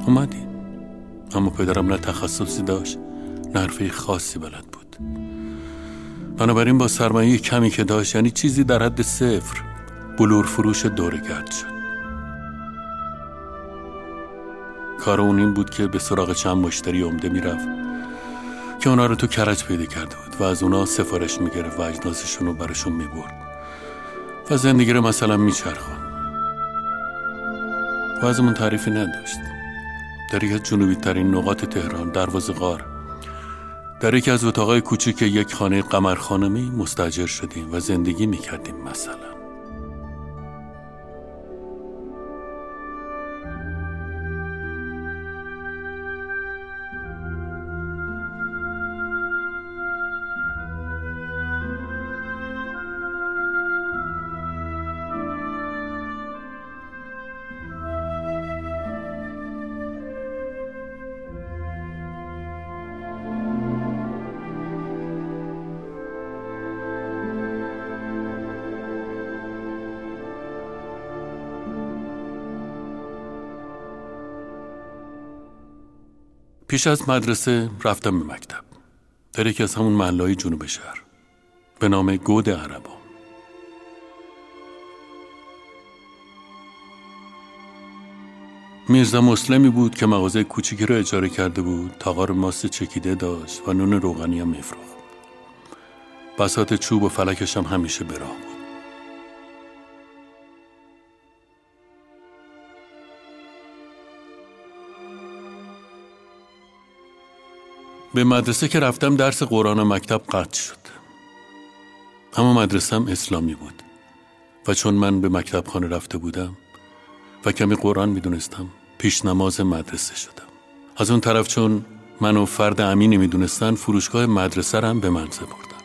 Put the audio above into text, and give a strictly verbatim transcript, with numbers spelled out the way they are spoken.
اومدیم، اما پدرم نه تخصصی داشت نه حرفه خاصی بلد بود. بنابراین با سرمایه کمی که داشت، یعنی چیزی در حد صفر، بلور فروش دورگرد شد. کار اون این بود که به سراغ چند مشتری عمده میرفت که اونا رو تو کرج پیدا کرده بود و از اونا سفارش میگرفت و اجناسشون رو براشون میبرد و زندگی رو مثلا میچرخون. وضعمون تعریفی نداشت. در یکی از جنوبی ترین نقاط تهران، دروازه غار، در یکی از اتاقای کوچیک یک خانه قمرخانمی مستاجر شدیم و زندگی میکردیم. مثلا پیش از مدرسه رفتم به مکتب در یکی از همون محله‌های جنوب شهر به نام گود عربا. میرزا مسلمی بود که مغازه کوچیکی رو اجاره کرده بود. تاغار ماست چکیده داشت و نون روغنی هم میفروخت. بساط چوب و فلکش هم همیشه به راه بود. به مدرسه که رفتم درس قرآن و مکتب قطع شد. اما مدرسه‌ام اسلامی بود و چون من به مکتب خانه رفته بودم و کمی قرآن میدونستم، پیش نماز مدرسه شدم. از اون طرف چون منو فرد امینی میدونستن، فروشگاه مدرسه رو هم به من سپردن.